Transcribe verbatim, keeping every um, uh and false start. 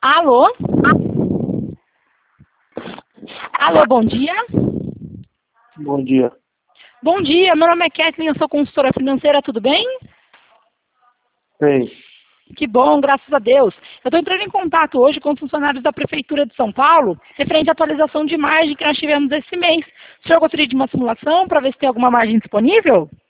Alô? Alô, bom dia. Bom dia. Bom dia, meu nome é Kathleen, eu sou consultora financeira, tudo bem? Bem, Que bom, graças a Deus. Eu estou entrando em contato hoje com os funcionários da Prefeitura de São Paulo, referente à atualização de margem que nós tivemos esse mês. O senhor gostaria de uma simulação para ver se tem alguma margem disponível?